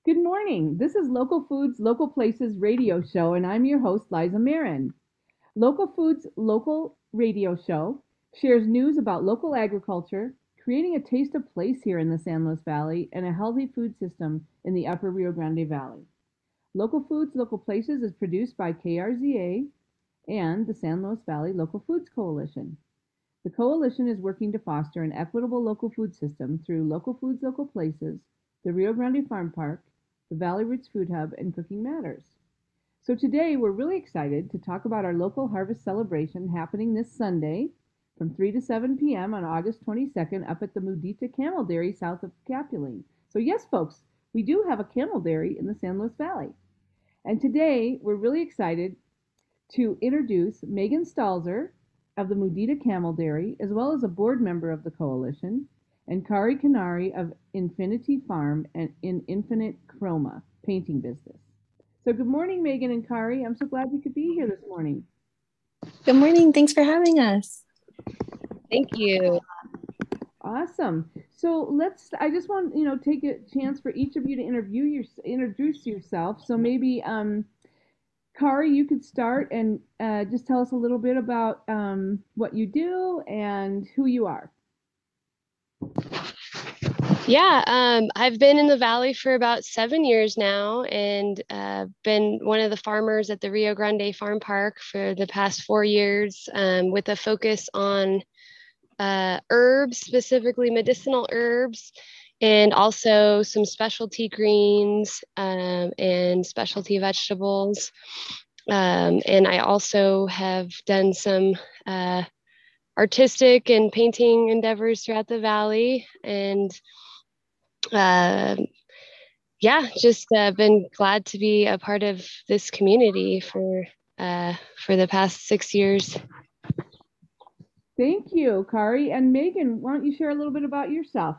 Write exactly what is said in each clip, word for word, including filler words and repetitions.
Good morning. This is Local Foods, Local Places radio show, and I'm your host, Liza Marin. Local Foods, Local radio show shares news about local agriculture, creating a taste of place here in the San Luis Valley, and a healthy food system in the Upper Rio Grande Valley. Local Foods, Local Places is produced by K R Z A and the San Luis Valley Local Foods Coalition. The coalition is working to foster an equitable local food system through Local Foods, Local Places, the Rio Grande Farm Park, the Valley Roots Food Hub, and Cooking Matters. So today we're really excited to talk about our local harvest celebration happening this Sunday from three to seven p m on August twenty-second up at the Mudita Camel Dairy south of Capuline. So yes, folks, we do have a camel dairy in the San Luis Valley. And today we're really excited to introduce Megan Stalzer of the Mudita Camel Dairy, as well as a board member of the coalition, and Kari Canari of Infinity Farm and in Infinite Chroma painting business. So good morning, Megan and Kari. I'm so glad you could be here this morning. Good morning. Thanks for having us. Thank you. Awesome. So let's, I just want, you know, take a chance for each of you to interview your, introduce yourself. So maybe, um, Kari, you could start and uh, just tell us a little bit about um, what you do and who you are. Yeah, um, I've been in the Valley for about seven years now and uh, been one of the farmers at the Rio Grande Farm Park for the past four years um, with a focus on uh, herbs, specifically medicinal herbs, and also some specialty greens um, and specialty vegetables. Um, and I also have done some uh, artistic and painting endeavors throughout the Valley. And uh, yeah, just uh, been glad to be a part of this community for uh, for the past six years. Thank you, Kari. And Megan, why don't you share a little bit about yourself?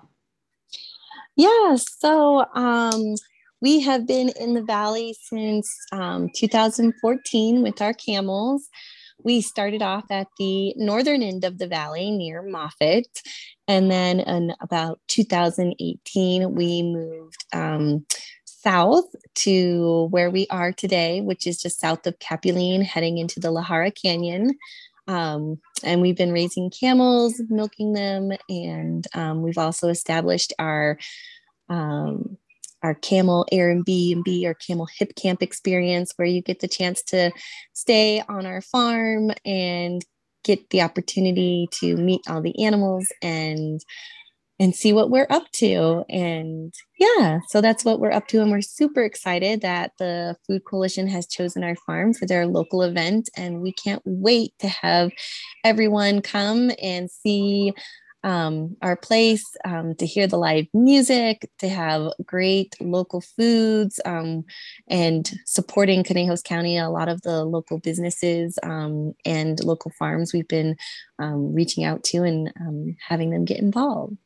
Yeah, so um, we have been in the Valley since um, two thousand fourteen with our camels. We started off at the northern end of the Valley near Moffett. And then in about two thousand eighteen, we moved um, south to where we are today, which is just south of Capuline, heading into the La Jara Canyon. Um, and we've been raising camels, milking them, and um, we've also established our um, our camel Airbnb or camel hip camp experience, where you get the chance to stay on our farm and get the opportunity to meet all the animals and and see what we're up to. And yeah, so that's what we're up to. And we're super excited that the Food Coalition has chosen our farm for their local event. And we can't wait to have everyone come and see um, our place, um, to hear the live music, to have great local foods, um, and supporting Conejos County, a lot of the local businesses um, and local farms we've been um, reaching out to and um, having them get involved.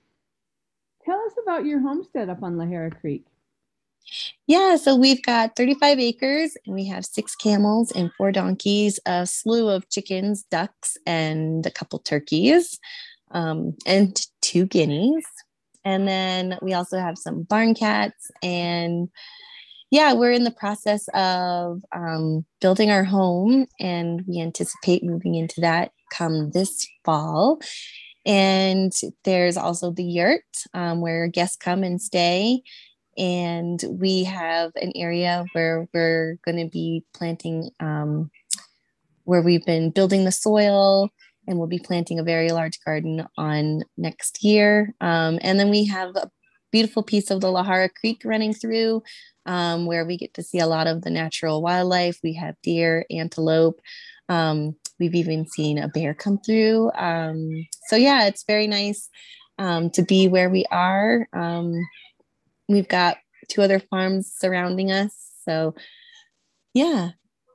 Tell us about your homestead up on La Jara Creek. Yeah, so we've got thirty-five acres and we have six camels and four donkeys, a slew of chickens, ducks, and a couple turkeys, um, and two guineas. And then we also have some barn cats. And yeah, we're in the process of um, building our home, and we anticipate moving into that come this fall. And there's also the yurt um, where guests come and stay. And we have an area where we're going to be planting, um, where we've been building the soil, and we'll be planting a very large garden on next year. Um, and then we have a beautiful piece of the La Jara Creek running through, um, where we get to see a lot of the natural wildlife. We have deer, antelope. Um, we've even seen a bear come through. Um, so yeah, it's very nice um, to be where we are. Um, we've got two other farms surrounding us. So yeah.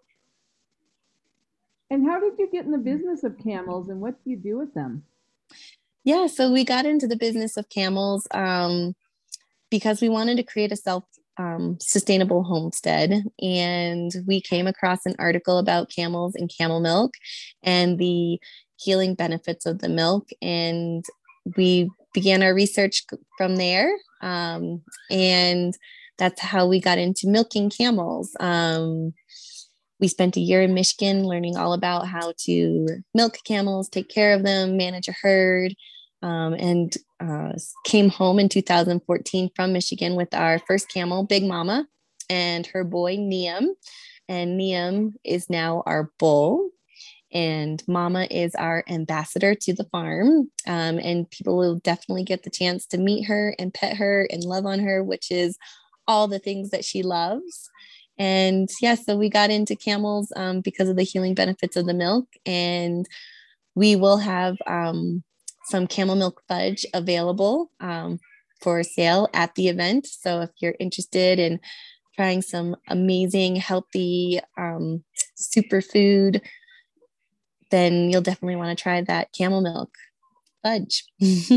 And how did you get in the business of camels, and what do you do with them? Yeah, so we got into the business of camels um, because we wanted to create a self um, sustainable homestead. And we came across an article about camels and camel milk and the healing benefits of the milk. And we began our research from there. Um, and that's how we got into milking camels. Um, we spent a year in Michigan learning all about how to milk camels, take care of them, manage a herd, um, and uh, came home in two thousand fourteen from Michigan with our first camel, Big Mama, and her boy, Niam. And Niam is now our bull. And Mama is our ambassador to the farm. Um, and people will definitely get the chance to meet her and pet her and love on her, which is all the things that she loves. And yeah, so we got into camels um, because of the healing benefits of the milk. And we will have um, some camel milk fudge available um, for sale at the event. So if you're interested in trying some amazing, healthy um, superfood, then you'll definitely want to try that camel milk fudge.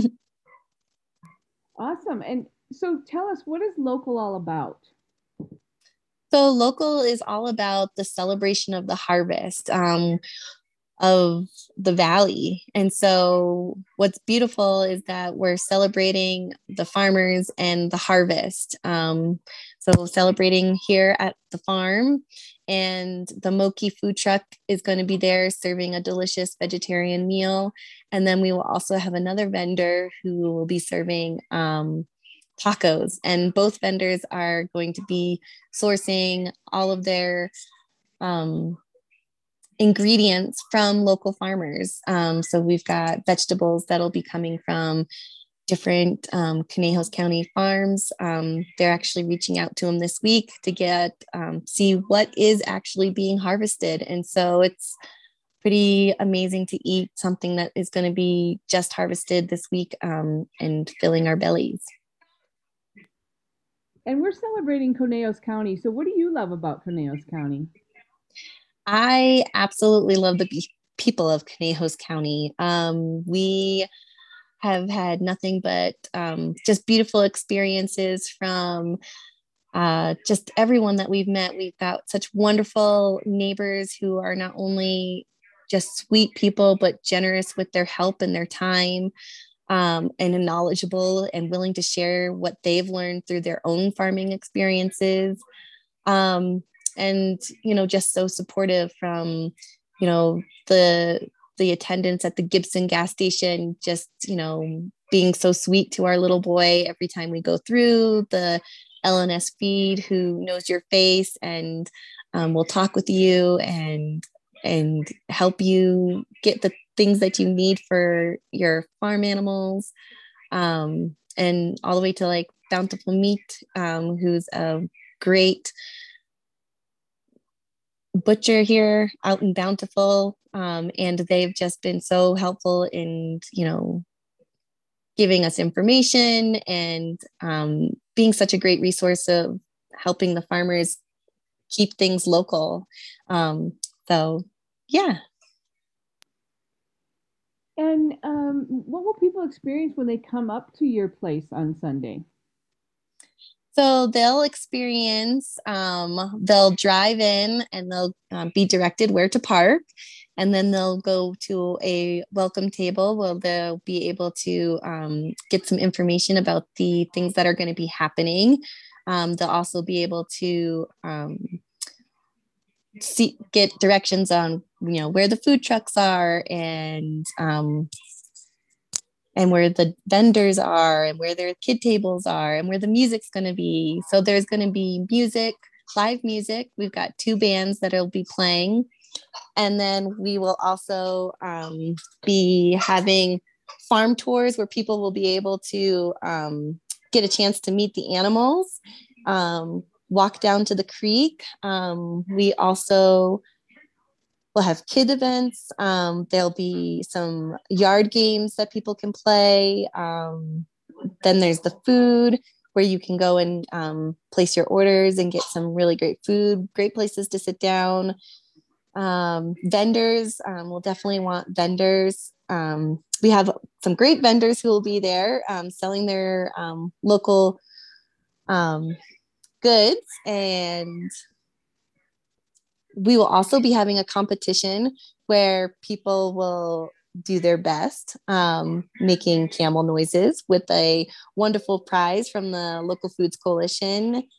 Awesome. And so tell us, what is Local all about? So Local is all about the celebration of the harvest um, of the valley. And so what's beautiful is that we're celebrating the farmers and the harvest. Um, so celebrating here at the farm, and the Moki food truck is going to be there serving a delicious vegetarian meal. And then we will also have another vendor who will be serving um, tacos. And both vendors are going to be sourcing all of their um, ingredients from local farmers. Um, so we've got vegetables that'll be coming from different um, Conejos County farms. Um, they're actually reaching out to them this week to get um, see what is actually being harvested. And so it's pretty amazing to eat something that is going to be just harvested this week um, and filling our bellies. And we're celebrating Conejos County. So what do you love about Conejos County? I absolutely love the people of Conejos County. Um, we have had nothing but um, just beautiful experiences from uh, just everyone that we've met. We've got such wonderful neighbors who are not only just sweet people, but generous with their help and their time, um, and knowledgeable and willing to share what they've learned through their own farming experiences. Um, and, you know, just so supportive from, you know, the the attendants at the Gibson gas station, just, you know, being so sweet to our little boy every time we go through, the L N S feed who knows your face and um, will talk with you and and help you get the things that you need for your farm animals, um, and all the way to like Bountiful Meat, um, who's a great butcher here out in Bountiful, um, and they've just been so helpful in, you know, giving us information and um, being such a great resource of helping the farmers keep things local. Um, so, yeah. And um, what will people experience when they come up to your place on Sunday? So they'll experience, um, they'll drive in and they'll um, be directed where to park. And then they'll go to a welcome table where they'll be able to um, get some information about the things that are going to be happening. Um, they'll also be able to um, see, get directions on, you know, where the food trucks are and um, and where the vendors are and where their kid tables are and where the music's going to be. So there's going to be music, live music. We've got two bands that will be playing. And then we will also um, be having farm tours where people will be able to um, get a chance to meet the animals, um, walk down to the creek. Um, we also will have kid events. Um, there'll be some yard games that people can play. Um, then there's the food where you can go and um, place your orders and get some really great food, great places to sit down. Um, vendors, um, we'll definitely want vendors. Um, we have some great vendors who will be there um, selling their um, local um, goods. And we will also be having a competition where people will do their best um, making camel noises with a wonderful prize from the Local Foods Coalition.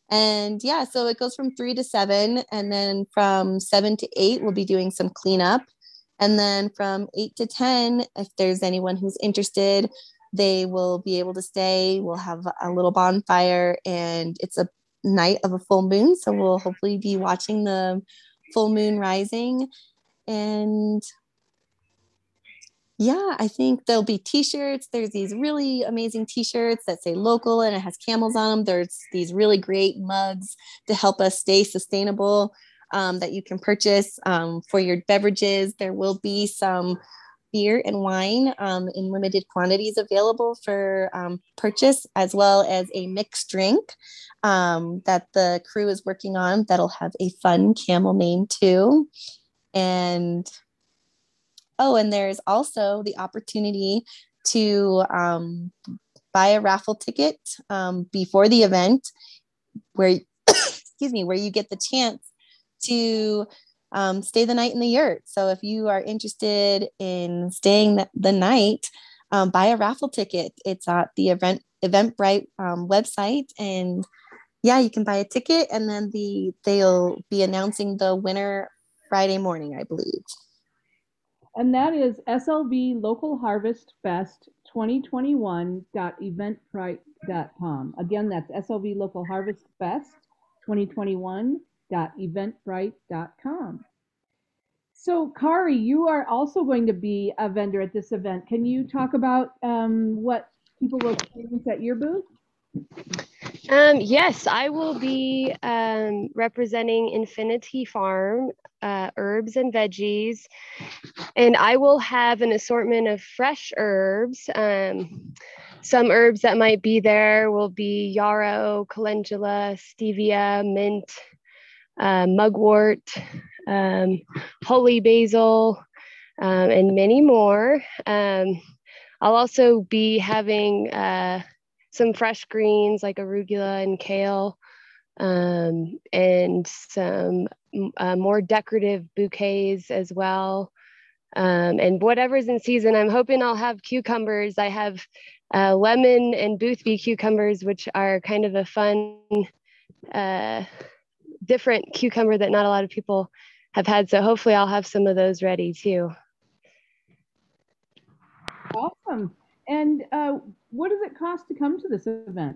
And yeah, so it goes from three to seven. And then from seven to eight, we'll be doing some cleanup. And then from eight to ten, if there's anyone who's interested, they will be able to stay. We'll have a little bonfire, and it's a night of a full moon. So we'll hopefully be watching the full moon rising. And yeah, I think there'll be t-shirts. There's these really amazing t-shirts that say local and it has camels on them. There's these really great mugs to help us stay sustainable um, that you can purchase um, for your beverages. There will be some beer and wine um, in limited quantities available for um, purchase, as well as a mixed drink um, that the crew is working on that'll have a fun camel name too. And oh, and there's also the opportunity to um, buy a raffle ticket um, before the event where, excuse me, where you get the chance to um, stay the night in the yurt. So if you are interested in staying the, the night, um, buy a raffle ticket. It's at the event Eventbrite um, website. And yeah, you can buy a ticket, and then the they'll be announcing the winner Friday morning, I believe. And that is S L V Local Harvest Fest twenty twenty-one dot eventbrite dot com. Again, that's S L V Local Harvest Fest twenty twenty-one dot eventbrite dot com. So, Kari, you are also going to be a vendor at this event. Can you talk about um, what people will experience at your booth? Um, yes, I will be um, representing Infinity Farm, uh, herbs and veggies, and I will have an assortment of fresh herbs. Um, some herbs that might be there will be yarrow, calendula, stevia, mint, uh, mugwort, um, holy basil, um, and many more. Um, I'll also be having uh, some fresh greens like arugula and kale, um, and some uh, more decorative bouquets as well. Um, and whatever's in season, I'm hoping I'll have cucumbers. I have uh, lemon and Boothby cucumbers, which are kind of a fun, uh, different cucumber that not a lot of people have had. So hopefully I'll have some of those ready too. Awesome. And uh, what does it cost to come to this event?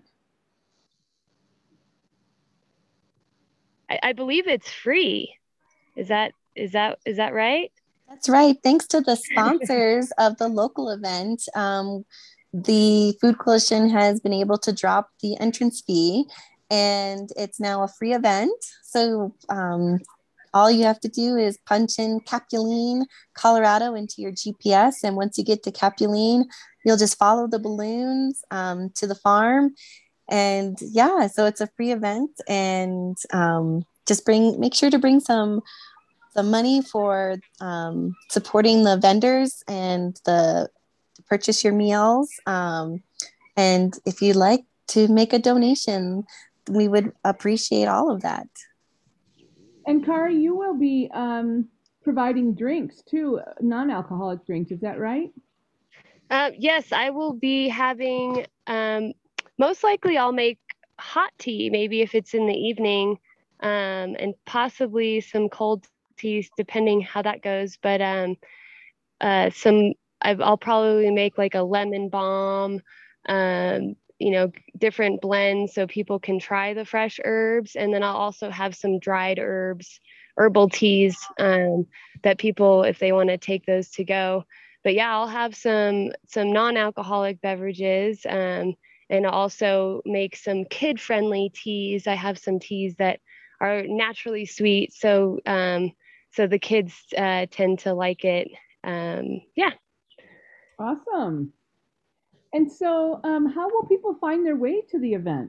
I, I believe it's free. Is that is that is that right? That's right. Thanks to the sponsors of the local event, um, the Food Coalition has been able to drop the entrance fee, and it's now a free event. So um, all you have to do is punch in Capuline, Colorado into your G P S. And once you get to Capuline, you'll just follow the balloons um, to the farm. And yeah, so it's a free event, and um, just bring, make sure to bring some, some money for um, supporting the vendors and the, to purchase your meals. Um, and if you'd like to make a donation, we would appreciate all of that. And Kari, you will be um, providing drinks too, non-alcoholic drinks. Is that right? Uh, yes, I will be having, um, most likely I'll make hot tea, maybe if it's in the evening, um, and possibly some cold teas, depending how that goes. But um, uh, some, I'll probably make like a lemon balm, um, you know, different blends so people can try the fresh herbs. And then I'll also have some dried herbs, herbal teas um, that people, if they want to take those to go. But yeah, I'll have some some non-alcoholic beverages, um, and also make some kid-friendly teas. I have some teas that are naturally sweet, so um, so the kids uh, tend to like it. Um, yeah. Awesome. And so, um, how will people find their way to the event?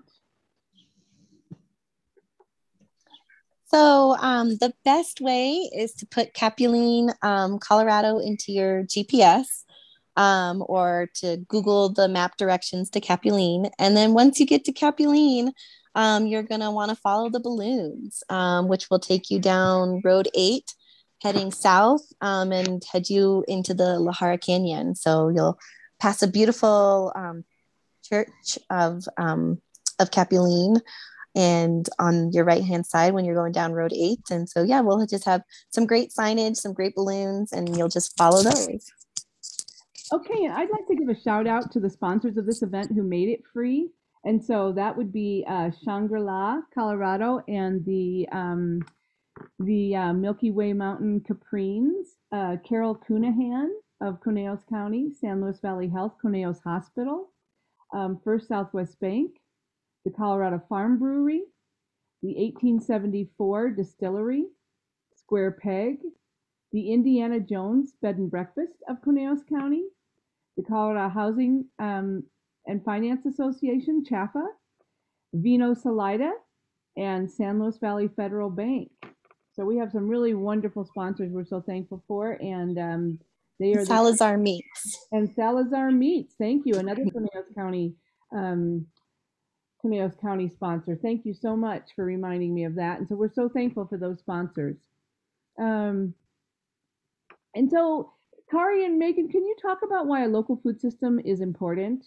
So um, the best way is to put Capuline, um, Colorado into your G P S, um, or to Google the map directions to Capuline. And then once you get to Capuline, um, you're going to want to follow the balloons, um, which will take you down Road eight, heading south, um, and head you into the La Jarra Canyon. So you'll pass a beautiful um, church of, um, of Capuline. and on your right hand side when you're going down Road eight. And so, yeah, we'll just have some great signage, some great balloons, and you'll just follow those. Okay, and I'd like to give a shout out to the sponsors of this event who made it free. And so that would be uh, Shangri-La, Colorado, and the um, the uh, Milky Way Mountain Caprines, uh, Carol Cunahan of Coneos County, San Luis Valley Health, Coneos Hospital, um, First Southwest Bank, the Colorado Farm Brewery, the eighteen seventy-four Distillery, Square Peg, the Indiana Jones Bed and Breakfast of Coneos County, the Colorado Housing um, and Finance Association, CHAFA, Vino Salida, and San Luis Valley Federal Bank. So we have some really wonderful sponsors we're so thankful for, and um, they are Salazar the, Meats. And Salazar Meats, thank you, another Coneos County um, Coneos County sponsor. Thank you so much for reminding me of that, and so we're so thankful for those sponsors. Um, and so, Kari and Megan, can you talk about why a local food system is important?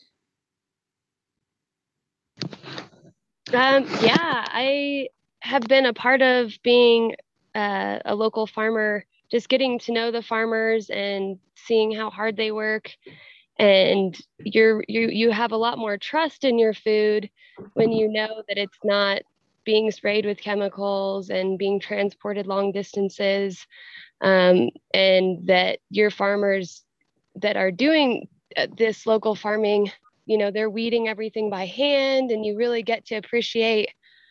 Um, yeah, I have been a part of being uh, a local farmer, just getting to know the farmers and seeing how hard they work. And you're, you, you have a lot more trust in your food when you know that it's not being sprayed with chemicals and being transported long distances, um, and that your farmers that are doing this local farming, you know, they're weeding everything by hand, and you really get to appreciate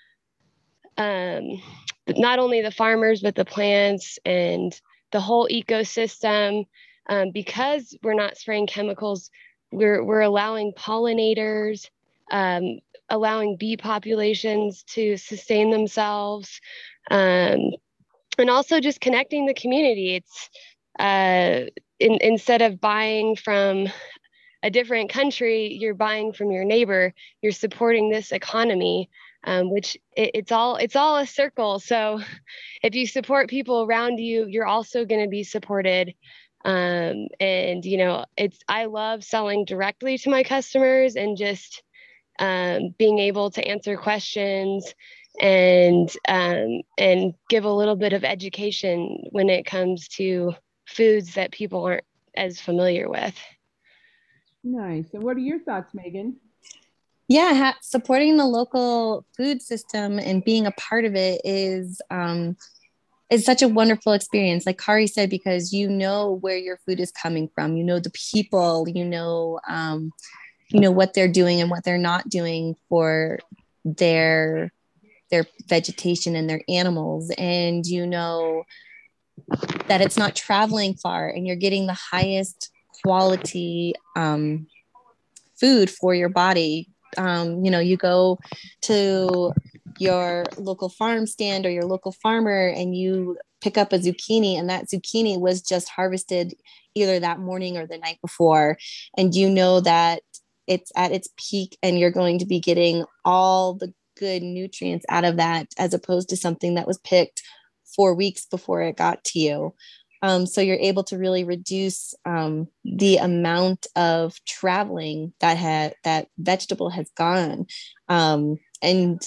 um, not only the farmers, but the plants and the whole ecosystem. Um, because we're not spraying chemicals, we're, we're allowing pollinators, um, allowing bee populations to sustain themselves, um, and also just connecting the community. It's uh, in, instead of buying from a different country, you're buying from your neighbor, you're supporting this economy, um, which it, it's all it's all a circle. So if you support people around you, you're also going to be supported. Um, and you know, it's I love selling directly to my customers and just um, being able to answer questions and um, and give a little bit of education when it comes to foods that people aren't as familiar with. Nice. And what are your thoughts, Megan? Yeah, ha- supporting the local food system and being a part of it is um, is such a wonderful experience. Like Kari said, because you know where your food is coming from, you know the people, you know, um, you know what they're doing and what they're not doing for their their vegetation and their animals, and you know that it's not traveling far, and you're getting the highest quality um, food for your body. Um, you know, you go to your local farm stand or your local farmer and you pick up a zucchini, and that zucchini was just harvested either that morning or the night before. And you know that it's at its peak and you're going to be getting all the good nutrients out of that, as opposed to something that was picked four weeks before it got to you. Um, so you're able to really reduce um, the amount of traveling that had that vegetable has gone, um, and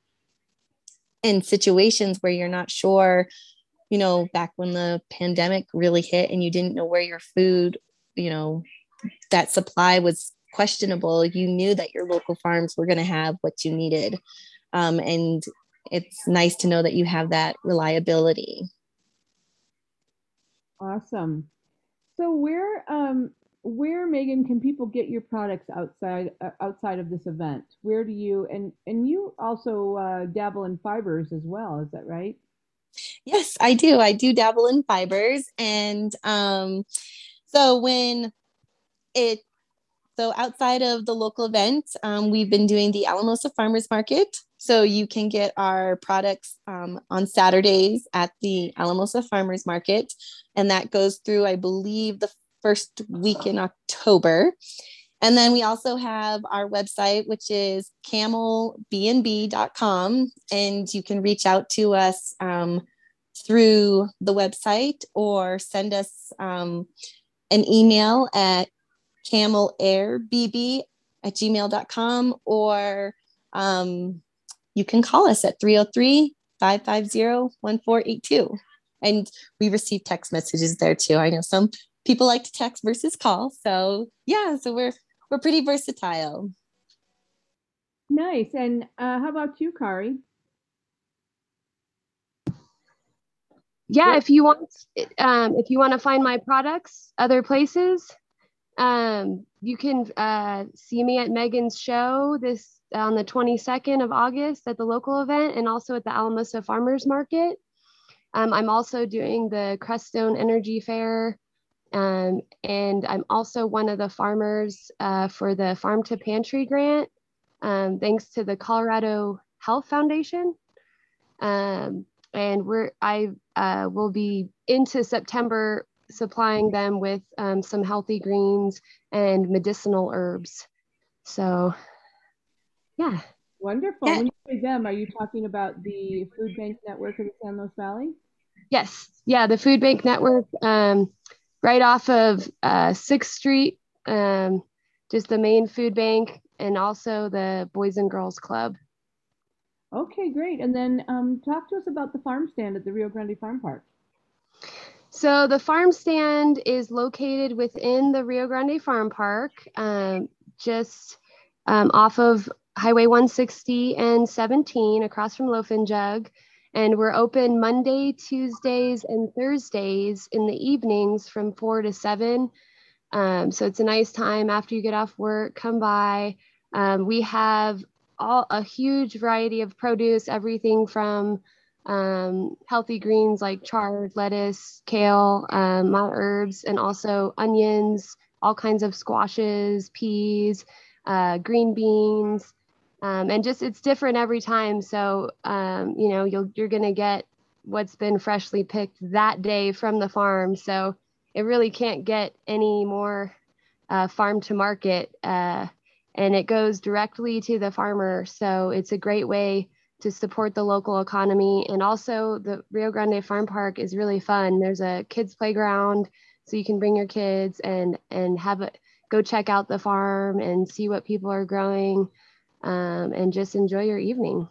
in situations where you're not sure, you know, back when the pandemic really hit and you didn't know where your food, you know, that supply was questionable, you knew that your local farms were going to have what you needed, um, and it's nice to know that you have that reliability. Awesome. So where, um, where Megan, can people get your products outside uh, outside of this event? Where do you and and you also uh, dabble in fibers as well? Is that right? Yes, I do. I do dabble in fibers, and um, so when it so outside of the local event, um, we've been doing the Alamosa Farmers Market. So you can get our products um, on Saturdays at the Alamosa Farmers Market. And that goes through, I believe, the first week in October. And then we also have our website, which is camel b n b dot com. And you can reach out to us um, through the website or send us um, an email at camelairbb at gmail dot com, or um, you can call us at three oh three, five five zero, one four eight two. And we receive text messages there too. I know some people like to text versus call. So yeah, so we're we're pretty versatile. Nice. And uh, how about you, Kari? Yeah, if you want, um, if you want to find my products other places, um, you can uh, see me at Megan's show this on the twenty-second of August at the local event, and also at the Alamosa Farmers Market. Um, I'm also doing the Crestone Energy Fair, um, and I'm also one of the farmers uh, for the Farm to Pantry grant, um, thanks to the Colorado Health Foundation. Um, and we're I uh, will be into September supplying them with um, some healthy greens and medicinal herbs. So, yeah. Wonderful. Yeah. When you say them, are you talking about the Food Bank Network of the San Luis Valley? Yes. Yeah, the Food Bank Network, um, right off of uh, sixth Street, um, just the main food bank, and also the Boys and Girls Club. Okay, great. And then um, talk to us about the farm stand at the Rio Grande Farm Park. So the farm stand is located within the Rio Grande Farm Park, um, just um, off of Highway one sixty and seventeen across from Loaf and Jug. And we're open Monday, Tuesdays, and Thursdays in the evenings from four to seven. Um, so it's a nice time after you get off work, come by. Um, we have all a huge variety of produce, everything from um, healthy greens like chard, lettuce, kale, um, mild herbs, and also onions, all kinds of squashes, peas, uh, green beans, um, and just it's different every time. So um, you know you'll you're gonna get what's been freshly picked that day from the farm. So it really can't get any more uh, farm to market, uh, and it goes directly to the farmer. So it's a great way to support the local economy. And also the Rio Grande Farm Park is really fun. There's a kids playground, so you can bring your kids and and have a go check out the farm and see what people are growing, um, and just enjoy your evening.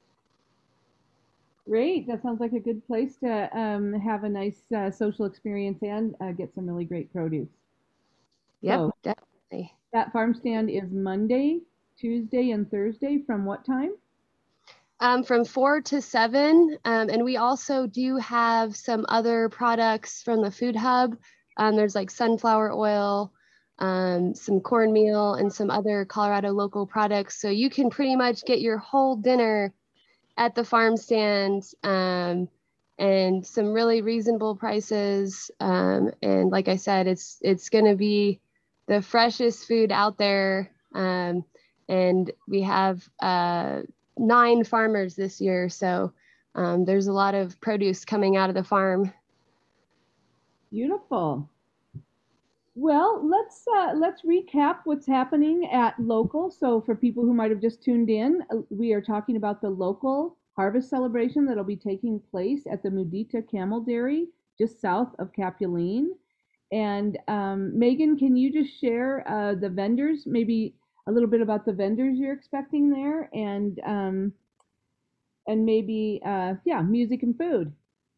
Great. That sounds like a good place to um, have a nice uh, social experience and uh, get some really great produce. Yep, So definitely. that farm stand is Monday, Tuesday, and Thursday from what time? Um, from four to seven. Um, and we also do have some other products from the Food Hub. Um, there's like sunflower oil, um, some cornmeal, and some other Colorado local products. So you can pretty much get your whole dinner at the farm stand, um, and some really reasonable prices. Um, and like I said, it's it's going to be the freshest food out there. Um, and we have uh, nine farmers this year, so um, there's a lot of produce coming out of the farm. Beautiful. Well, let's uh, let's recap what's happening at local. So for people who might have just tuned in, uh, we are talking about the local harvest celebration that'll be taking place at the Mudita Camel Dairy just south of Capuline. And um, Megan, can you just share uh, the vendors, maybe a little bit about the vendors you're expecting there, and um, and maybe uh, yeah, music and food.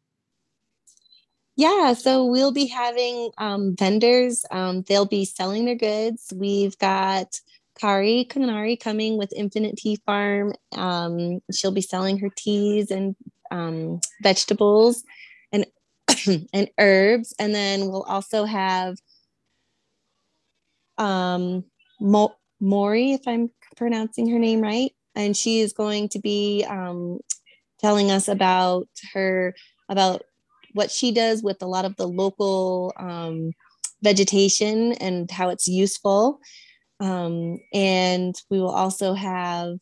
Yeah, so we'll be having um, vendors. Um, they'll be selling their goods. We've got Kari Kanari coming with Infinite Tea Farm. Um, she'll be selling her teas and um, vegetables and and herbs. And then we'll also have um, Mo- Maury, if I'm pronouncing her name right, and she is going to be um, telling us about her about what she does with a lot of the local um, vegetation and how it's useful. Um, and we will also have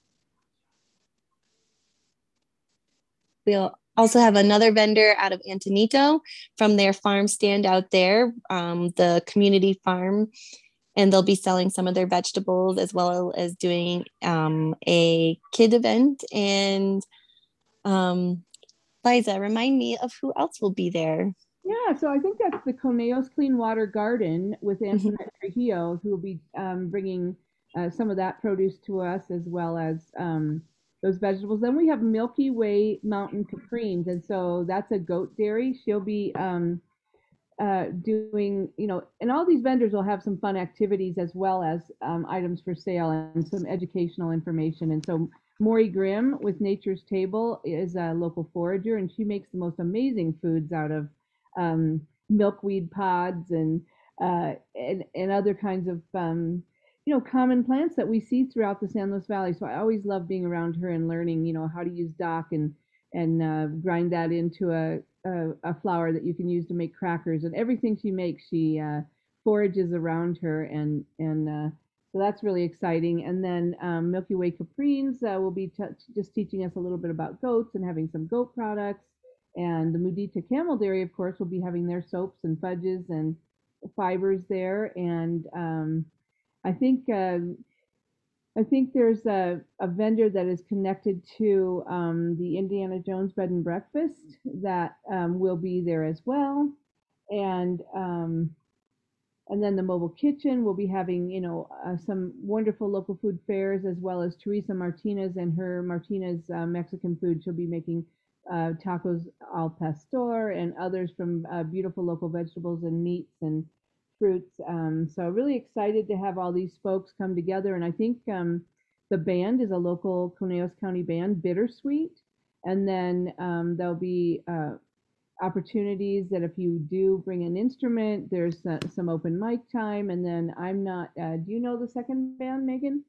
we'll also have another vendor out of Antonito from their farm stand out there, um, the community farm, and they'll be selling some of their vegetables as well as doing um, a kid event. And um, Liza, remind me of who else will be there. Yeah, so I think that's the Coneos Clean Water Garden with Antoinette Trujillo, who will be um, bringing uh, some of that produce to us, as well as um, those vegetables. Then we have Milky Way Mountain Caprines, and so that's a goat dairy. She'll be um, uh, doing, you know, and all these vendors will have some fun activities as well as um, items for sale and some educational information. And so Maury Grimm with Nature's Table is a local forager, and she makes the most amazing foods out of um, milkweed pods and, uh, and and other kinds of um, you know, common plants that we see throughout the San Luis Valley. So I always love being around her and learning, you know, how to use dock and and uh, grind that into a, a, a flour that you can use to make crackers. And everything she makes, she uh, forages around her, and and uh, so that's really exciting. And then um, Milky Way Caprines uh, will be t- just teaching us a little bit about goats and having some goat products. And the Mudita Camel Dairy, of course, will be having their soaps and fudges and fibers there. And um, I think uh, I think there's a, a vendor that is connected to um, the Indiana Jones Bed and Breakfast that um, will be there as well. And um, and then the mobile kitchen will be having, you know, uh, some wonderful local food fairs, as well as Teresa Martinez and her Martinez uh, Mexican food. She'll be making uh, tacos al pastor and others from uh, beautiful local vegetables and meats and fruits. Um, so really excited to have all these folks come together. And I think um, the band is a local Conejos County band, Bittersweet. And then um, there'll be uh, opportunities that if you do bring an instrument, there's uh, some open mic time. And then I'm not, uh, do you know the second band, Megan?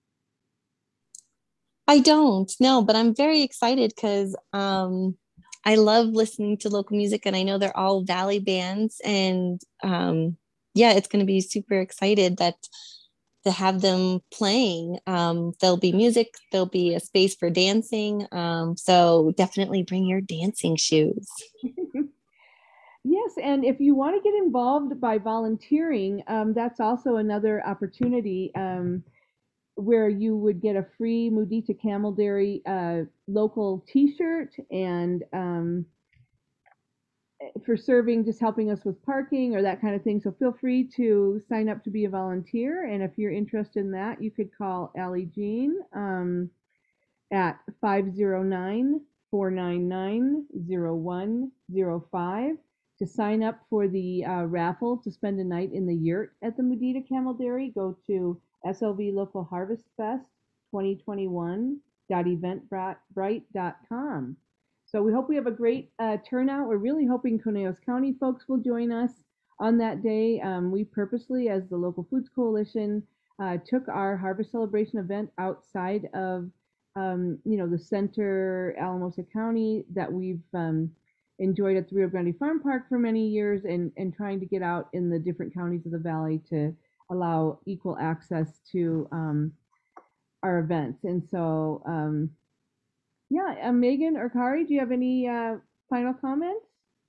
I don't know, but I'm very excited because um, I love listening to local music, and I know they're all Valley bands. And um, yeah, it's going to be super excited that to have them playing. Um, there'll be music, there'll be a space for dancing. Um, so definitely bring your dancing shoes. Yes, and if you want to get involved by volunteering, um, that's also another opportunity um, where you would get a free Mudita Camel Dairy uh, local T-shirt and um, for serving, just helping us with parking or that kind of thing. So feel free to sign up to be a volunteer. And if you're interested in that, you could call Allie Jean um, at five oh nine, four nine nine, oh one oh five to sign up for the uh, raffle to spend a night in the yurt at the Mudita Camel Dairy. Go to S L V Local Harvest Fest twenty twenty-one dot eventbrite dot com. So we hope we have a great uh, turnout. We're really hoping Conejos County folks will join us on that day. Um, we purposely, as the Local Foods Coalition, uh, took our harvest celebration event outside of, um, you know, the center, Alamosa County, that we've um, enjoyed at the Rio Grande Farm Park for many years, and, and trying to get out in the different counties of the valley to allow equal access to um, our events. And so, um, yeah, uh, Megan or Kari, do you have any uh, final comments?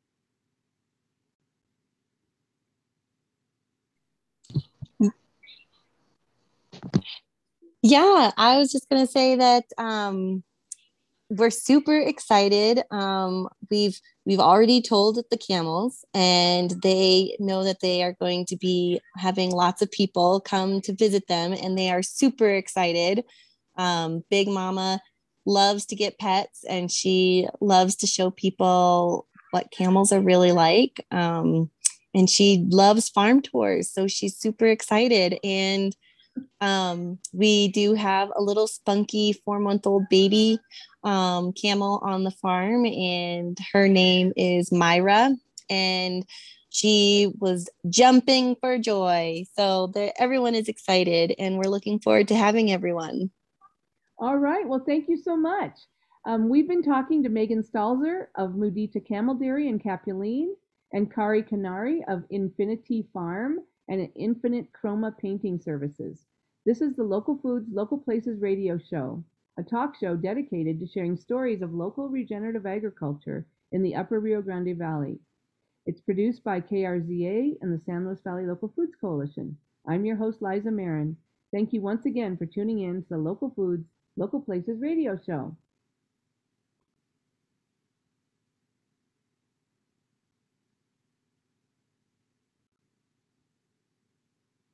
Yeah, I was just going to say that um, we're super excited. Um, we've we've already told the camels, and they know that they are going to be having lots of people come to visit them, and they are super excited. Um, Big Mama loves to get pets, and she loves to show people what camels are really like. Um, and she loves farm tours, so she's super excited. And um, we do have a little spunky four month old baby um, camel on the farm, and her name is Myra. And she was jumping for joy. So everyone is excited, and we're looking forward to having everyone. All right. Well, thank you so much. Um, we've been talking to Megan Stalzer of Mudita Camel Dairy in Capuline and Kari Canari of Infinity Farm and Infinite Chroma Painting Services. This is the Local Foods, Local Places radio show, a talk show dedicated to sharing stories of local regenerative agriculture in the Upper Rio Grande Valley. It's produced by K R Z A and the San Luis Valley Local Foods Coalition. I'm your host, Liza Marin. Thank you once again for tuning in to the Local Foods, Local Places radio show.